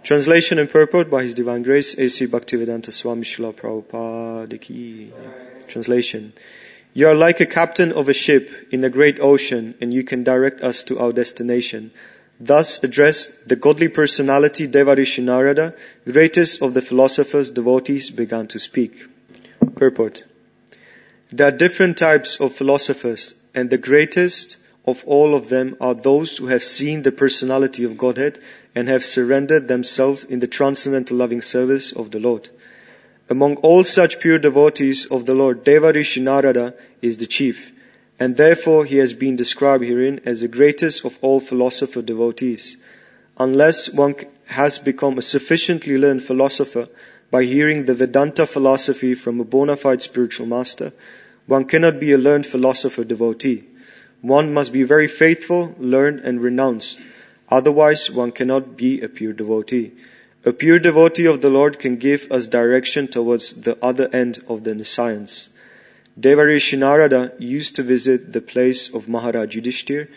Translation and purport by His Divine Grace, A.C. Bhaktivedanta Swami Srila Prabhupada Ki. Translation. You are like a captain of a ship in a great ocean, and you can direct us to our destination. Thus addressed the godly personality Devarishi Narada, greatest of the philosophers, devotees, began to speak. Purport. There are different types of philosophers, and the greatest of all of them are those who have seen the personality of Godhead and have surrendered themselves in the transcendental loving service of the Lord. Among all such pure devotees of the Lord, Devarishi Narada is the chief, and therefore he has been described herein as the greatest of all philosopher devotees. Unless one has become a sufficiently learned philosopher by hearing the Vedanta philosophy from a bona fide spiritual master, one cannot be a learned philosopher devotee. One must be very faithful, learned, and renounced. Otherwise, one cannot be a pure devotee. A pure devotee of the Lord can give us direction towards the other end of the science. Devarishi Narada used to visit the place of Maharaj Yudhishthir,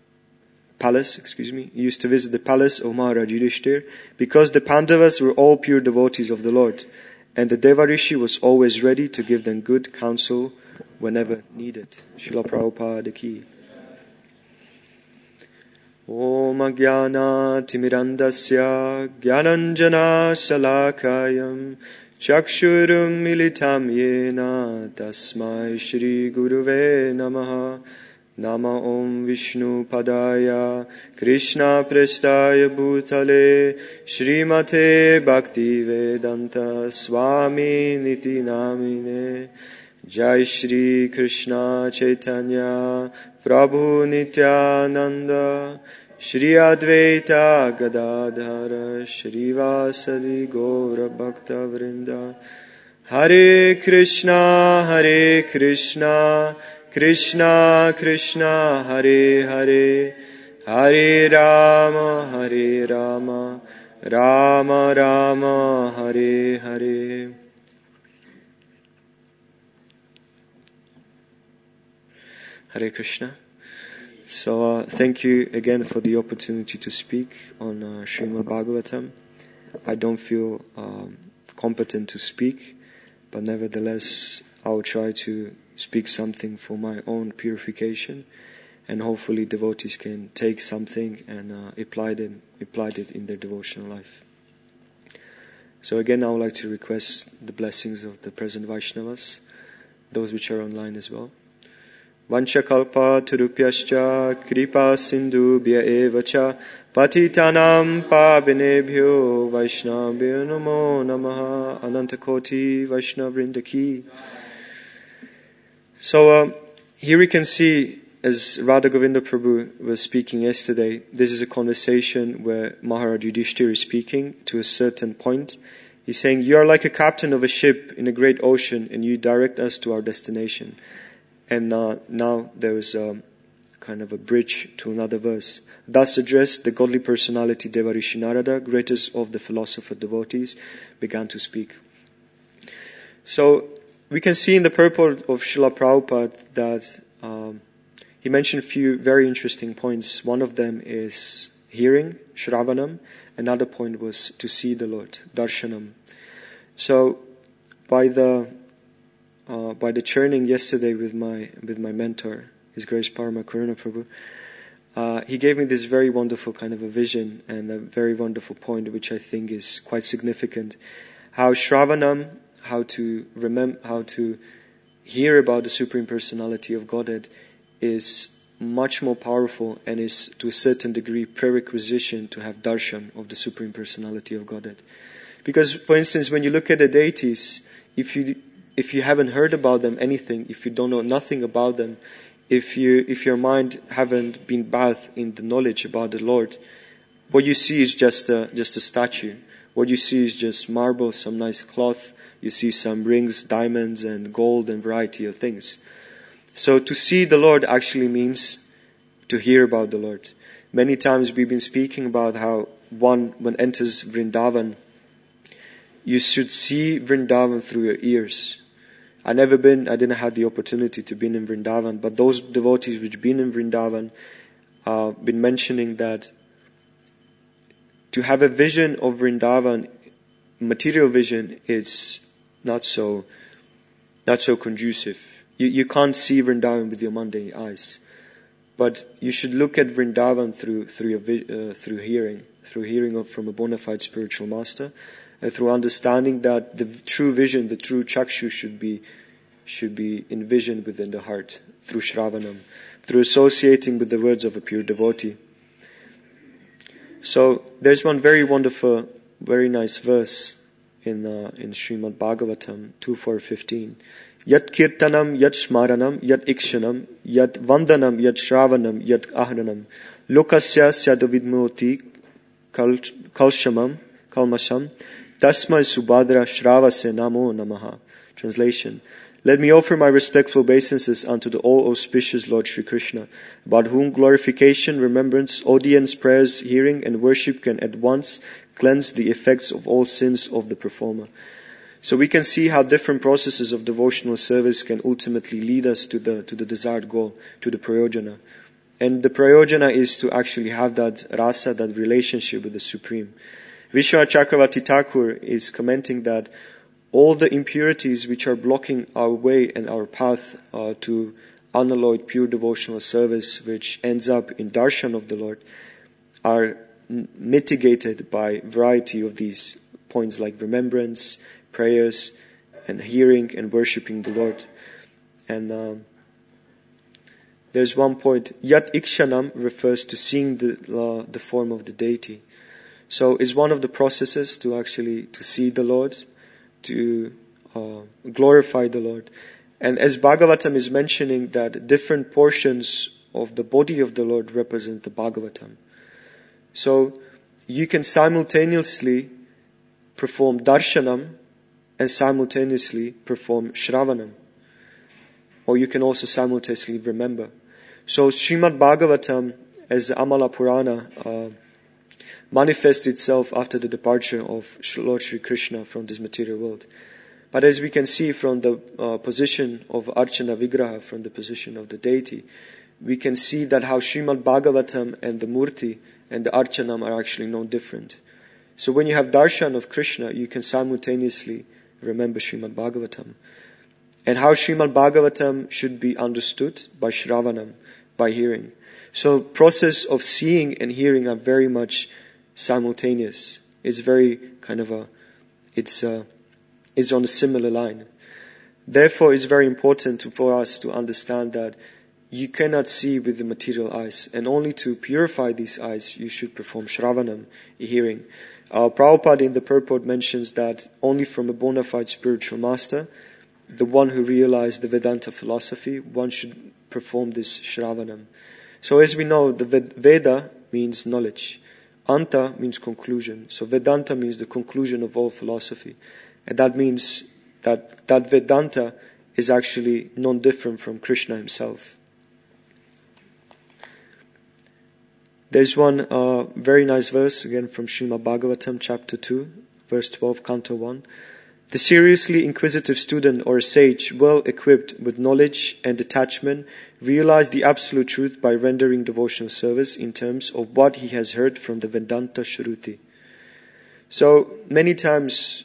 used to visit the palace of Maharaj Yudhishthir because the Pandavas were all pure devotees of the Lord, and the Devarishi was always ready to give them good counsel whenever needed. Srila Prabhupada Ki. Om Ajnana Timirandasya Gyananjana Shalakayam Chakshurum Militam Yena Tasmai Shri Guruve Namaha. Nama Om Vishnu Padaya Krishna Prestaya Bhutale Srimate Bhakti Vedanta Swami Niti Namine. Jai Shri Krishna Chaitanya Prabhu Nityananda Shri Advaita Gadadhara Shri Vasari Gaura Bhakta Vrinda. Hare Krishna Krishna Krishna Hare Hare Hare Rama Rama Rama Hare Hare. Hare Krishna. So thank you again for the opportunity to speak on Srimad Bhagavatam. I don't feel competent to speak, but nevertheless I'll try to speak something for my own purification, and hopefully devotees can take something and apply it in their devotional life. So again, I would like to request the blessings of the present Vaishnavas, those which are online as well. Vanchakalpa turupyascha kripa sindhubhya evacha patitanam pavinebhyo vaishnavyo namo namaha. Anantakoti Vaishnavrinda ki. So here we can see, as Radha Govinda Prabhu was speaking yesterday, this is a conversation where Maharaj Yudhishthira is speaking to a certain point. He's saying, you are like a captain of a ship in a great ocean, and you direct us to our destination. And now there is kind of a bridge to another verse. Thus addressed the godly personality Devarishi Narada, greatest of the philosopher devotees, began to speak. So we can see in the purport of Srila Prabhupada that he mentioned a few very interesting points. One of them is hearing, Shravanam. Another point was to see the Lord, Darshanam. So by the churning yesterday with my mentor, His Grace Parama Karuna Prabhu, he gave me this very wonderful kind of a vision and a very wonderful point, which I think is quite significant. How Shravanam, how to hear about the Supreme Personality of Godhead, is much more powerful and is to a certain degree prerequisition to have darshan of the Supreme Personality of Godhead. Because, for instance, when you look at the deities, if you haven't heard about them anything, if you don't know nothing about them, if your mind haven't been bathed in the knowledge about the Lord, what you see is just a statue. What you see is just marble, some nice cloth. You see some rings, diamonds, and gold, and variety of things. So to see the Lord actually means to hear about the Lord. Many times we've been speaking about how one, when enters Vrindavan, you should see Vrindavan through your ears. I didn't have the opportunity to be in Vrindavan, but those devotees which been in Vrindavan been mentioning that to have a vision of Vrindavan, material vision, is not so conducive. You can't see Vrindavan with your mundane eyes, but you should look at Vrindavan through hearing from a bona fide spiritual master, and through understanding that the true vision, the true chakshu, should be envisioned within the heart through Shravanam, through associating with the words of a pure devotee. So there's one very wonderful, very nice verse in Srimad Bhagavatam 2.4.15. Yat kirtanam, yat smaranam, yat ikshanam, yat vandanam, yat shravanam, yat ahranam, lokasya syadavidmoti kalmasham, tasmai subhadra shravase namo namaha. Translation: Let me offer my respectful obeisances unto the all-auspicious Lord Sri Krishna, about whom glorification, remembrance, audience, prayers, hearing, and worship can at once cleanse the effects of all sins of the performer. So we can see how different processes of devotional service can ultimately lead us to the desired goal, to the prayojana. And the prayojana is to actually have that rasa, that relationship with the Supreme. Vishwanath Chakravarti Thakur is commenting that all the impurities which are blocking our way and our path to unalloyed pure devotional service, which ends up in darshan of the Lord, are mitigated by variety of these points like remembrance, prayers, and hearing and worshipping the Lord. And there's one point, Yat Ikshanam refers to seeing the form of the deity. So it's one of the processes to see the Lord, to glorify the Lord. And as Bhagavatam is mentioning that different portions of the body of the Lord represent the Bhagavatam. So you can simultaneously perform darshanam and simultaneously perform shravanam. Or you can also simultaneously remember. So Srimad Bhagavatam, as the Amala Purana, manifests itself after the departure of Lord Sri Krishna from this material world. But as we can see from the position of Archana Vigraha, from the position of the deity, we can see that how Srimad Bhagavatam and the Murti and the Archanam are actually no different. So when you have darshan of Krishna, you can simultaneously remember Srimad Bhagavatam. And how Srimad Bhagavatam should be understood by Shravanam, by hearing. So process of seeing and hearing are very much simultaneous. It's very it's on a similar line. Therefore, it's very important for us to understand that you cannot see with the material eyes, and only to purify these eyes, you should perform Shravanam, hearing. Prabhupada in the purport mentions that only from a bona fide spiritual master, the one who realized the Vedanta philosophy, one should perform this Shravanam. So as we know, the Veda means knowledge. Anta means conclusion. So Vedanta means the conclusion of all philosophy. And that means that Vedanta is actually non-different from Krishna himself. There's one very nice verse, again from Srimad Bhagavatam, chapter 2, verse 12, canto 1. The seriously inquisitive student or sage, well equipped with knowledge and detachment, realizes the absolute truth by rendering devotional service in terms of what he has heard from the Vedanta Shruti. So many times,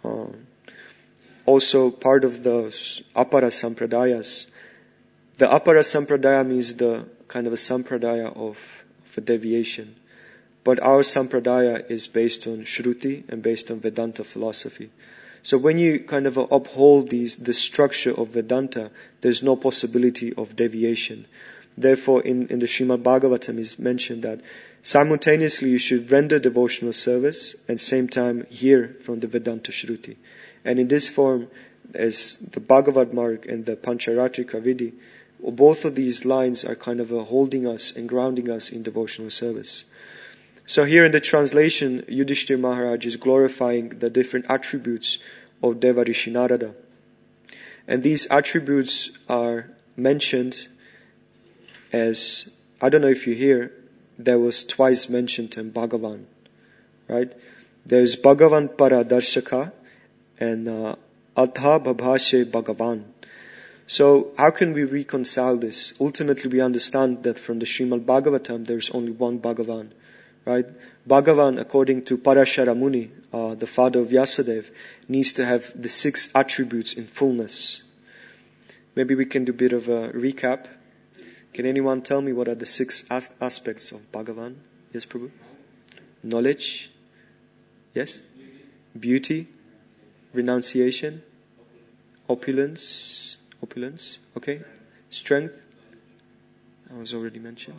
also part of the Apara Sampradayas, the Apara Sampradaya means the kind of a Sampradaya of a deviation. But our Sampradaya is based on Shruti and based on Vedanta philosophy. So when you kind of uphold the structure of Vedanta, there's no possibility of deviation. Therefore, in the Srimad Bhagavatam is mentioned that simultaneously you should render devotional service and same time hear from the Vedanta Shruti. And in this form, as the Bhagavad Marg and the Pancharatrika Vidhi, both of these lines are kind of holding us and grounding us in devotional service. So here in the translation, Yudhishthira Maharaj is glorifying the different attributes of Devarishi Narada. And these attributes are mentioned as, I don't know if you hear, there was twice mentioned in Bhagavan, right? There's Bhagavan Paradarshaka and Adha Bhabhashe Bhagavan. So how can we reconcile this? Ultimately we understand that from the Srimad Bhagavatam there's only one Bhagavan, right? Bhagavan, according to Parashara Muni, the father of Vyasadeva, needs to have the 6 attributes in fullness. Maybe we can do a bit of a recap. Can anyone tell me what are the 6 aspects of Bhagavan? Yes, Prabhu? Knowledge. Yes? Beauty. Renunciation. Opulence. Okay. Strength. That was already mentioned.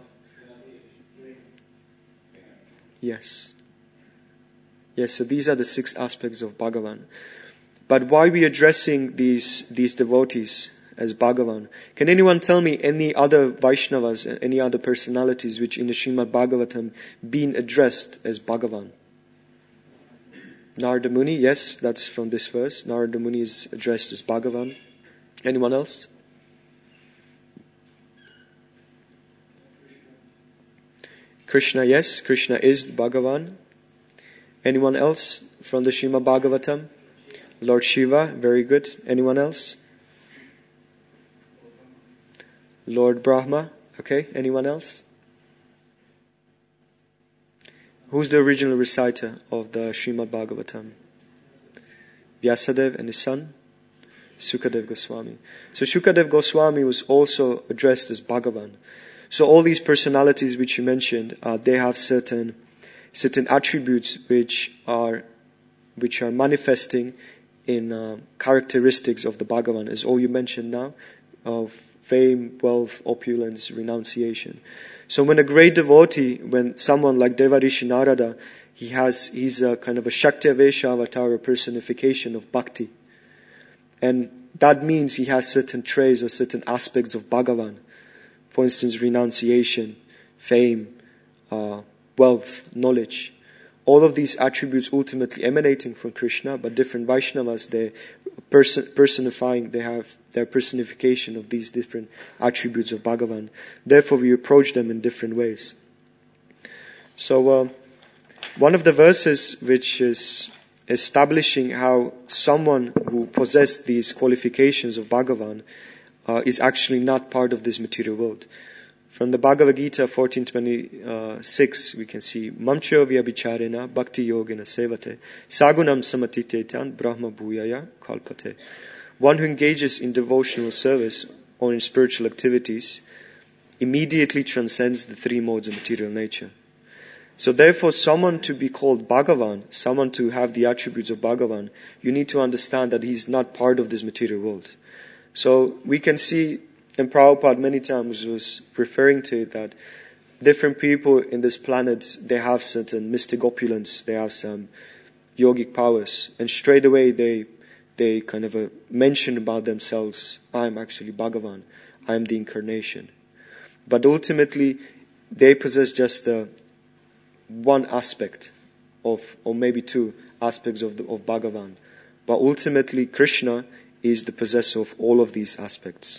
Yes. Yes, so these are the 6 aspects of Bhagavan. But why are we addressing these devotees as Bhagavan? Can anyone tell me any other Vaishnavas, any other personalities which in the Srimad Bhagavatam being addressed as Bhagavan? Narada Muni, yes, that's from this verse. Narada Muni is addressed as Bhagavan. Anyone else? Krishna, yes, Krishna is Bhagavan. Anyone else from the Srimad Bhagavatam? Lord Shiva, very good. Anyone else? Lord Brahma, okay. Anyone else? Who's the original reciter of the Srimad Bhagavatam? Vyasadeva and his son? Sukadeva Goswami. So Sukadeva Goswami was also addressed as Bhagavan. So all these personalities which you mentioned, they have certain attributes which are manifesting in characteristics of the Bhagavan, as all you mentioned now, of fame, wealth, opulence, renunciation. So when a great devotee, when someone like Devarishi Narada, he's a kind of a Shaktavesha avatar, a personification of bhakti. And that means he has certain traits or certain aspects of Bhagavan. For instance, renunciation, fame, wealth, knowledge. All of these attributes ultimately emanating from Krishna, but different Vaishnavas, they have their personification of these different attributes of Bhagavan. Therefore, we approach them in different ways. So, one of the verses which is establishing how someone who possessed these qualifications of Bhagavan is actually not part of this material world. From the Bhagavad Gita 14:26, we can see Mamcho vyabhicharena bhakti yogena sevate sagunam samatitetan brahma bhuyaya kalpate. One who engages in devotional service or in spiritual activities immediately transcends the 3 modes of material nature. So therefore, someone to be called Bhagavan, someone to have the attributes of Bhagavan, you need to understand that he's not part of this material world. So we can see, and Prabhupada many times was referring to it, that different people in this planet, they have certain mystic opulence, they have some yogic powers, and straight away they kind of mention about themselves, I am actually Bhagavan, I am the incarnation. But ultimately, they possess just one aspect of, or maybe 2 aspects of Bhagavan. But ultimately, Krishna is the possessor of all of these aspects.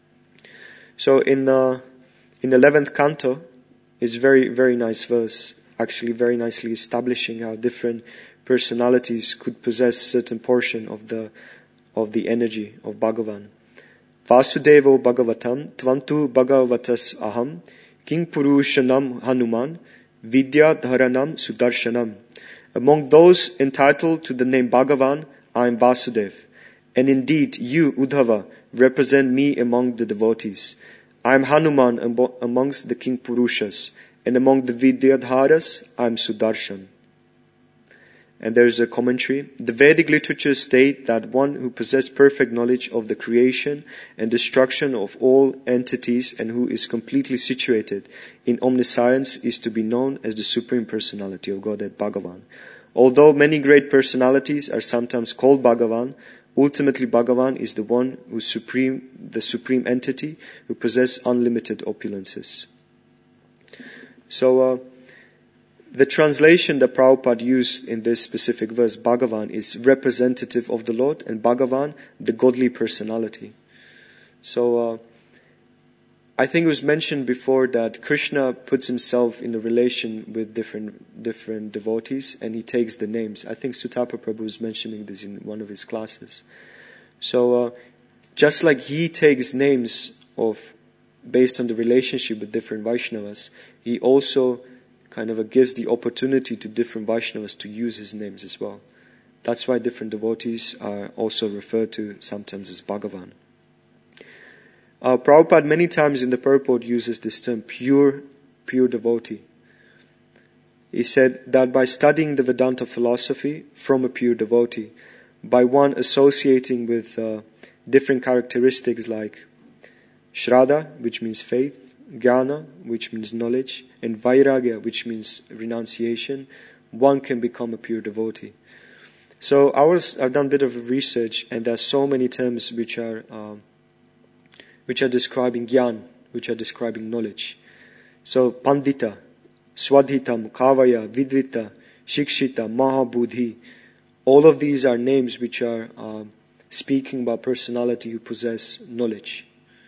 So in the 11th canto is very, very nice verse, actually very nicely establishing how different personalities could possess certain portion of the energy of Bhagavan. Vasudevo Bhagavatam Tvantu Bhagavatas Aham King Purushanam Hanuman Vidya Dharanam Sudarshanam. Among those entitled to the name Bhagavan, I am Vasudev. And indeed, you, Uddhava, represent me among the devotees. I am Hanuman amongst the King Purushas, and among the Vidyadharas, I am Sudarshan. And there is a commentary. The Vedic literatures state that one who possesses perfect knowledge of the creation and destruction of all entities and who is completely situated in omniscience is to be known as the Supreme Personality of Godhead, Bhagavan. Although many great personalities are sometimes called Bhagavan, ultimately Bhagavan is the one who the supreme entity who possesses unlimited opulences. So, the translation that Prabhupada used in this specific verse, Bhagavan, is representative of the Lord, and Bhagavan, the godly personality. So, I think it was mentioned before that Krishna puts himself in a relation with different devotees, and he takes the names. I think Sutapa Prabhu was mentioning this in one of his classes. So, just like he takes names based on the relationship with different Vaishnavas, he also kind of gives the opportunity to different Vaishnavas to use his names as well. That's why different devotees are also referred to sometimes as Bhagavan. Prabhupada many times in the purport uses this term, pure devotee. He said that by studying the Vedanta philosophy from a pure devotee, by one associating with different characteristics like Shraddha, which means faith, Jnana, which means knowledge, and Vairagya, which means renunciation, one can become a pure devotee. So I've done a bit of research, and there are so many terms which are describing Jnana, which are describing knowledge. So Pandita, Swadhitam, Kavaya, Vidvita, Shikshita, Mahabudhi, all of these are names which are speaking about personality who possess knowledge.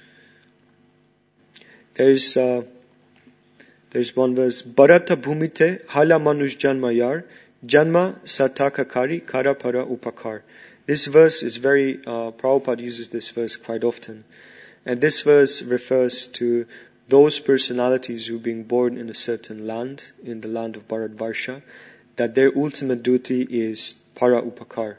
There's one verse, Bharata Bhumite Hala Manush Janma Yar, Janma Sataka Kari Kara Para Upakar. This verse is very, Prabhupada uses this verse quite often. And this verse refers to those personalities who being born in a certain land, in the land of Bharatvarsha, that their ultimate duty is para upakar.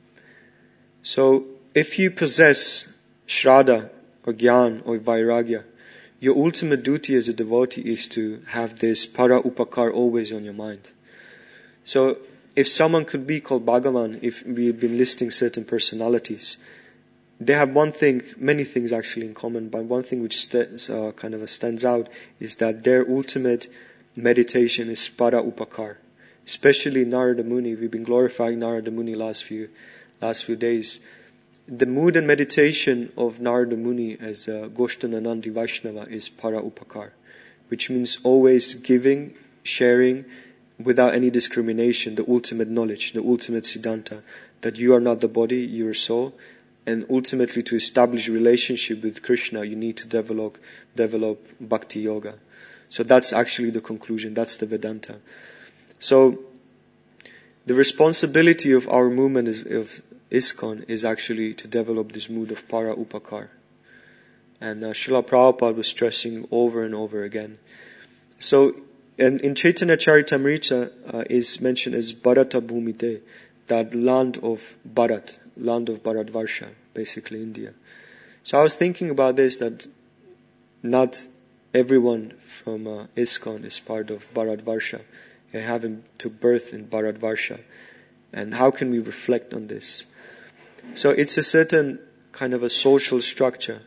So, if you possess Shraddha or Gyan or Vairagya, your ultimate duty as a devotee is to have this para upakar always on your mind. So, if someone could be called Bhagavan, if we've been listing certain personalities, they have one thing, many things actually in common, but one thing which stands out is that their ultimate meditation is para upakar. Especially Narada Muni, we've been glorifying Narada Muni last few days. The mood and meditation of Narada Muni as Goshtananandi Vaishnava is para upakar, which means always giving, sharing, without any discrimination, the ultimate knowledge, the ultimate siddhanta, that you are not the body, you are soul. And ultimately, to establish a relationship with Krishna, you need to develop bhakti yoga. So that's actually the conclusion. That's the Vedanta. So the responsibility of our movement of ISKCON is actually to develop this mood of para upakar. And Srila Prabhupada was stressing over and over again. So in Chaitanya Charitamrita is mentioned as Bharata Bhumite, that land of Bharatvarsha, basically India. So I was thinking about this, that not everyone from ISKCON is part of Bharatvarsha. They haven't took birth in Bharatvarsha. And how can we reflect on this? So it's a certain kind of a social structure.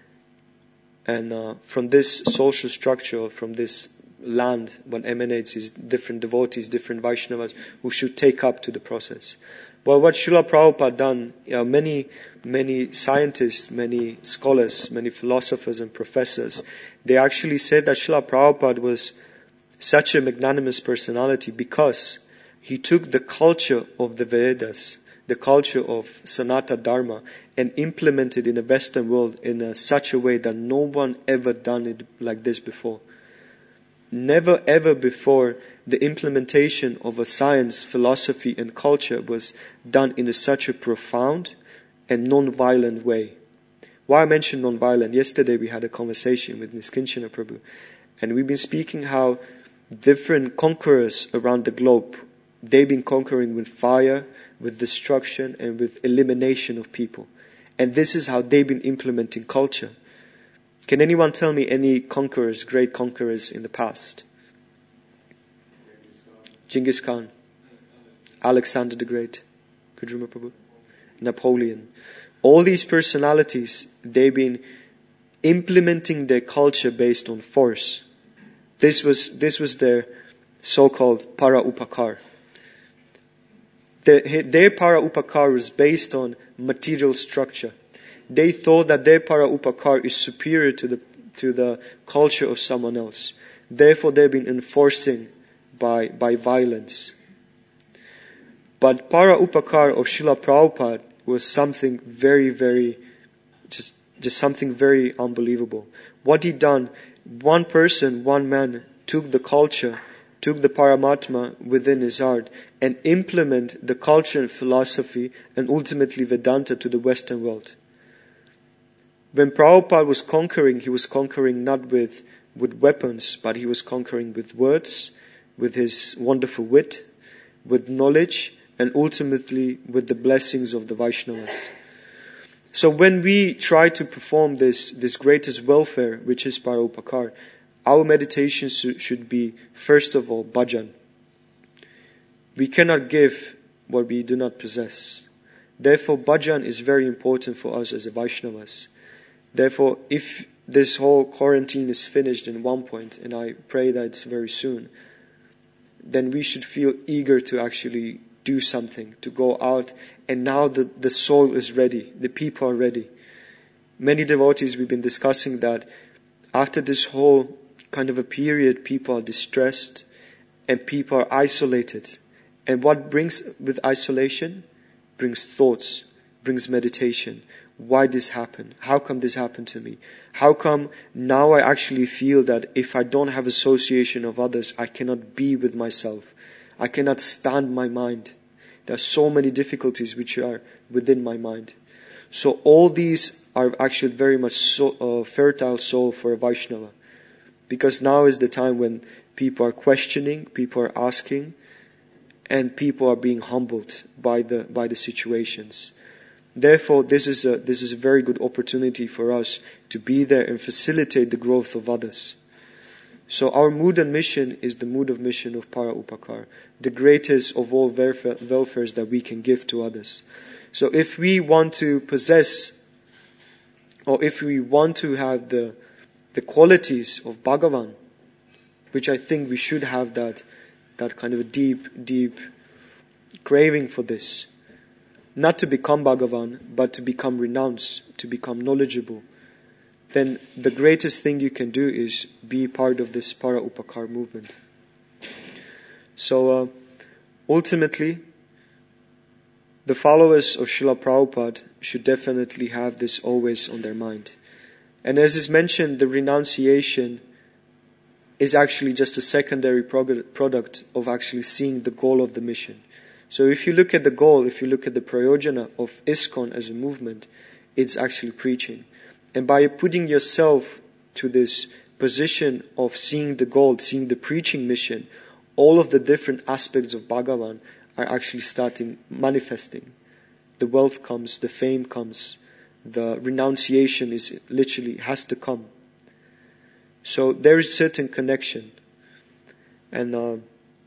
And from this social structure, from this land, what emanates is different devotees, different Vaishnavas who should take up to the process. Well, what Srila Prabhupada done, many scientists, many scholars, many philosophers and professors, they actually said that Srila Prabhupada was such a magnanimous personality because he took the culture of the Vedas, the culture of Sanatana Dharma, and implemented in the Western world in such a way that no one ever done it like this before. Never ever before the implementation of a science, philosophy and culture was done in such a profound and non-violent way. Why I mentioned non-violent? Yesterday we had a conversation with Niskinchana Prabhu, and we've been speaking how different conquerors around the globe, they've been conquering with fire, with destruction and with elimination of people. And this is how they've been implementing culture. Can anyone tell me any conquerors, great conquerors in the past? Genghis Khan, Alexander the Great, Kujuma Prabhu, Napoleon. All these personalities, they've been implementing their culture based on force. This was their so-called para upakar. Their para upakar was based on material structure. They thought that their para upakar is superior to the culture of someone else. Therefore, they've been enforcing by violence. But para upakar of Srila Prabhupada was something very, very, just something very unbelievable. What he done, one person, one man took the culture, took the Paramatma within his heart and implement the culture and philosophy and ultimately Vedanta to the Western world. When Prabhupada was conquering, he was conquering not with weapons, but he was conquering with words, with his wonderful wit, with knowledge, and ultimately with the blessings of the Vaishnavas. So when we try to perform this greatest welfare, which is Paraupakar, our meditation should be, first of all, bhajan. We cannot give what we do not possess. Therefore, bhajan is very important for us as a Vaishnavas. Therefore, if this whole quarantine is finished in one point, and I pray that it's very soon, then we should feel eager to actually do something, to go out. And now the soul is ready, the people are ready. Many devotees, we've been discussing that after this whole kind of a period, people are distressed and people are isolated. And what brings with isolation? Brings thoughts, brings meditation. Why this happened? How come this happened to me? How come now I actually feel that if I don't have association of others, I cannot be with myself. I cannot stand my mind. There are so many difficulties which are within my mind. So all these are actually very much fertile soul for a Vaishnava. Because now is the time when people are questioning, people are asking, and people are being humbled by the situations. Therefore, this is a very good opportunity for us to be there and facilitate the growth of others. So our mood and mission is the mood of mission of Paraupakar, the greatest of all welfares that we can give to others. So if we want to possess, or if we want to have the qualities of Bhagavan, which I think we should have that kind of a deep craving for this, not to become Bhagavan, but to become renounced, to become knowledgeable, then the greatest thing you can do is be part of this Paraupakar movement. So ultimately, the followers of Srila Prabhupada should definitely have this always on their mind. And as is mentioned, the renunciation is actually just a secondary product of actually seeing the goal of the mission. So if you look at the goal, if you look at the prayojana of ISKCON as a movement, it's actually preaching. And by putting yourself to this position of seeing the goal, seeing the preaching mission, all of the different aspects of Bhagavan are actually starting manifesting. The wealth comes, the fame comes, the renunciation is literally has to come. So there is certain connection. And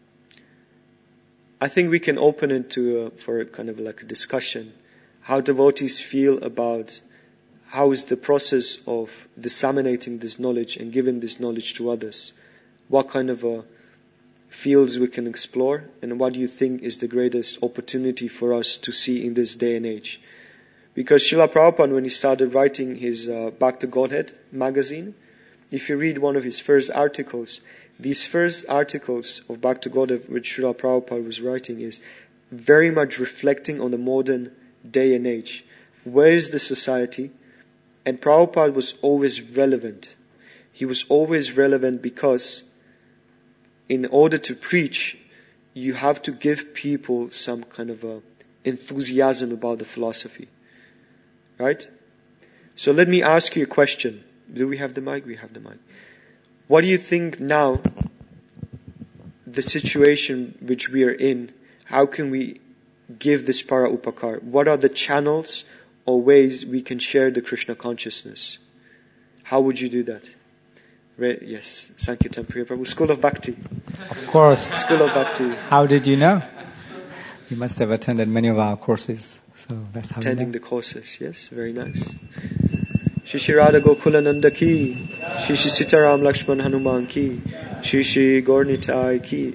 I think we can open it for kind of like a discussion. How devotees feel about how is the process of disseminating this knowledge and giving this knowledge to others. What kind of fields we can explore, and what do you think is the greatest opportunity for us to see in this day and age? Because Srila Prabhupada, when he started writing his Back to Godhead magazine, if you read one of his first articles, these first articles of Back to Godhead which Srila Prabhupada was writing is very much reflecting on the modern day and age. Where is the society? And Prabhupada was always relevant. He was always relevant because in order to preach, you have to give people some kind of enthusiasm about the philosophy. Right? So let me ask you a question. Do we have the mic? We have the mic. What do you think now, the situation which we are in, how can we give this Paraupakar? What are the channels or ways we can share the Krishna consciousness? How would you do that? Yes, Sankirtan Priya Prabhu, School of Bhakti. Of course. School of Bhakti. How did you know? You must have attended many of our courses. So that's how attending the courses, yes, very nice. Shri Shri Radha Gokulananda ki, Shri Shri Sitaram Lakshman Hanuman ki, Shri Shri Gaurnitai ki.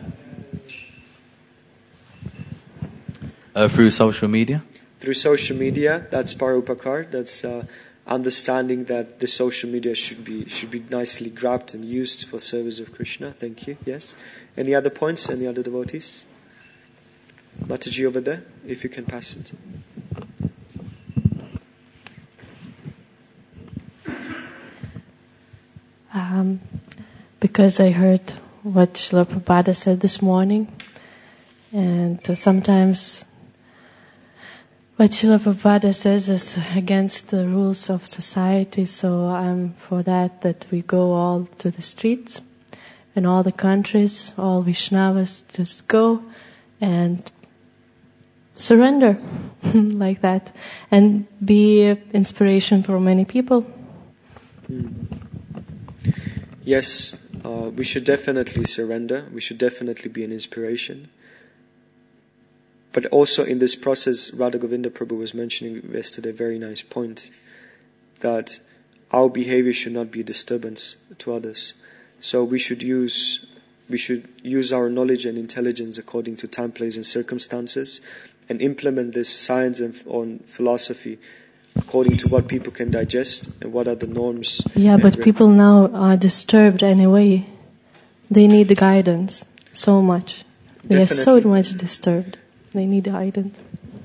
Through social media? Through social media, that's Paraupakar, that's understanding that the social media should be nicely grabbed and used for service of Krishna. Thank you, yes. Any other points, any other devotees? Mataji over there, if you can pass it. Because I heard what Srila Prabhupada said this morning, and sometimes what Srila Prabhupada says is against the rules of society, so I'm for that we go all to the streets in all the countries, all Vaishnavas just go and surrender like that and be an inspiration for many people. Yes, we should definitely surrender. We should definitely be an inspiration. But also in this process, Radha Govinda Prabhu was mentioning yesterday a very nice point, that our behavior should not be a disturbance to others. So we should use our knowledge and intelligence according to time, place and circumstances, and implement this science and on philosophy according to what people can digest and what are the norms. Yeah, but people now are disturbed anyway. They need the guidance so much. They are so much disturbed. They need guidance.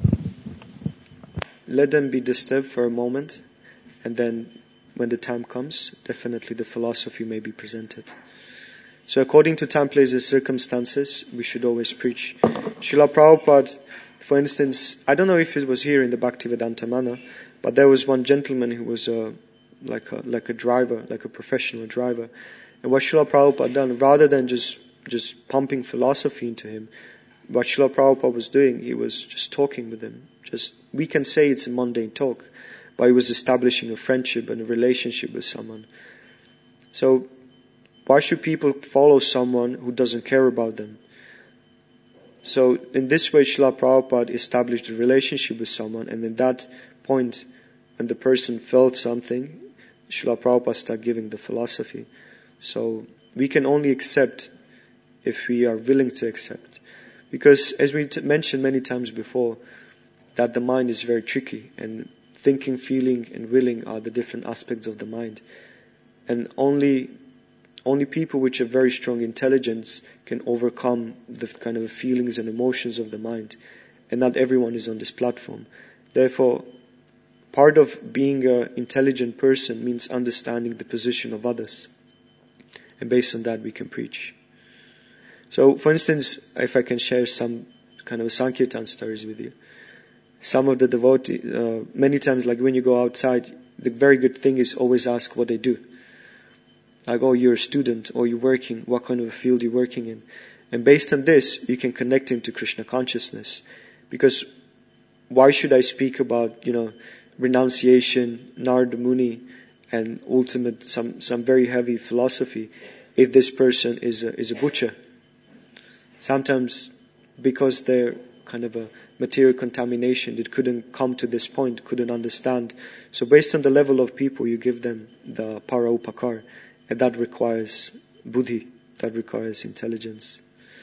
Let them be disturbed for a moment, and then when the time comes, definitely the philosophy may be presented. So according to time, place and circumstances, we should always preach. Srila Prabhupada, for instance, I don't know if it was here in the Bhaktivedanta Mana, but there was one gentleman who was like a driver, like a professional driver. And what Srila Prabhupada done, rather than just pumping philosophy into him, what Srila Prabhupada was doing, he was just talking with him. We can say it's a mundane talk, but he was establishing a friendship and a relationship with someone. So why should people follow someone who doesn't care about them? So in this way, Srila Prabhupada established a relationship with someone, and in that point, when the person felt something, Srila Prabhupada started giving the philosophy. So we can only accept if we are willing to accept. Because as we mentioned many times before, that the mind is very tricky, and thinking, feeling and willing are the different aspects of the mind. And only people which have very strong intelligence can overcome the kind of feelings and emotions of the mind. And not everyone is on this platform. Therefore, part of being an intelligent person means understanding the position of others. And based on that, we can preach. So, for instance, if I can share some kind of Sankirtan stories with you. Some of the devotees, many times, like when you go outside, the very good thing is always ask what they do. Like, oh, you're a student, or you're working, what kind of a field you're working in. And based on this, you can connect him to Krishna consciousness. Because why should I speak about, renunciation, Narada Muni, and ultimate, some very heavy philosophy, if this person is a butcher? Sometimes, because they're kind of a material contamination, it couldn't come to this point, couldn't understand. So based on the level of people, you give them the para upakar. And that requires buddhi, that requires intelligence.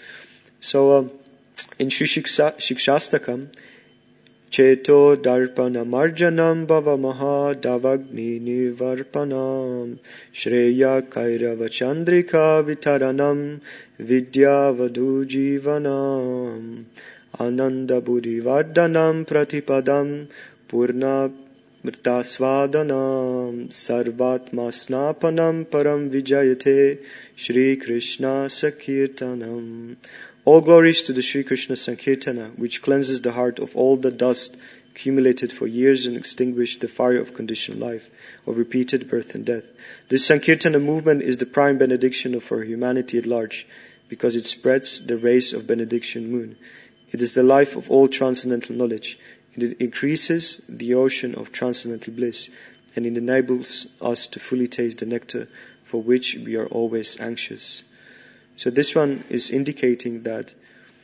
So in Sri Shikshastakam, Cheto darpana marjanam bhava maha davagni nivarpanam Shreya kairava chandrika vitaranam vidya vadu jivanam Ananda buddhi vardhanam pratipadam purna Mritasvadanam sarvatma snapanam param vijayate Shri Krishna Sankirtanam. All glories to the Shri Krishna Sankirtana, which cleanses the heart of all the dust accumulated for years and extinguished the fire of conditioned life, of repeated birth and death. This Sankirtana movement is the prime benediction for humanity at large, because it spreads the rays of benediction moon. It is the life of all transcendental knowledge. It increases the ocean of transcendental bliss, and it enables us to fully taste the nectar for which we are always anxious. So this one is indicating that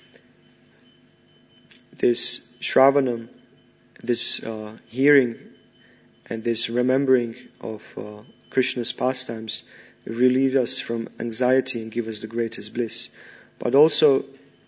this Shravanam, this hearing and this remembering of Krishna's pastimes relieve us from anxiety and give us the greatest bliss. But also,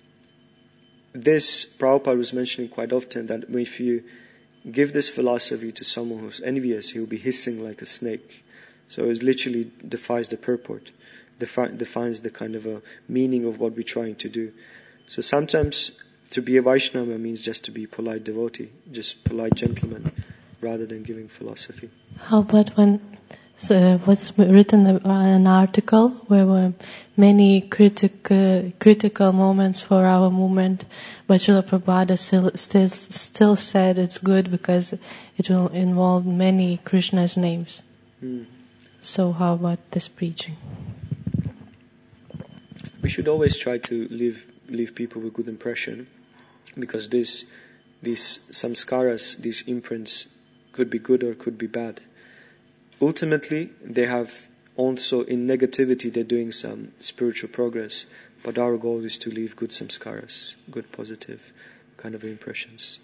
this Prabhupada was mentioning quite often that if you give this philosophy to someone who's envious, he will be hissing like a snake. So it literally defies the purport, defines the kind of a meaning of what we're trying to do. So sometimes to be a Vaishnava means just to be polite devotee, just polite gentleman, rather than giving philosophy. How about when what's written an article where were many critical moments for our movement, but Srila Prabhupada still said it's good because it will involve many Krishna's names. So how about this preaching? We should always try to leave people with good impression, because these samskaras, these imprints, could be good or could be bad. Ultimately, they have also, in negativity, they're doing some spiritual progress, but our goal is to leave good samskaras, good positive kind of impressions.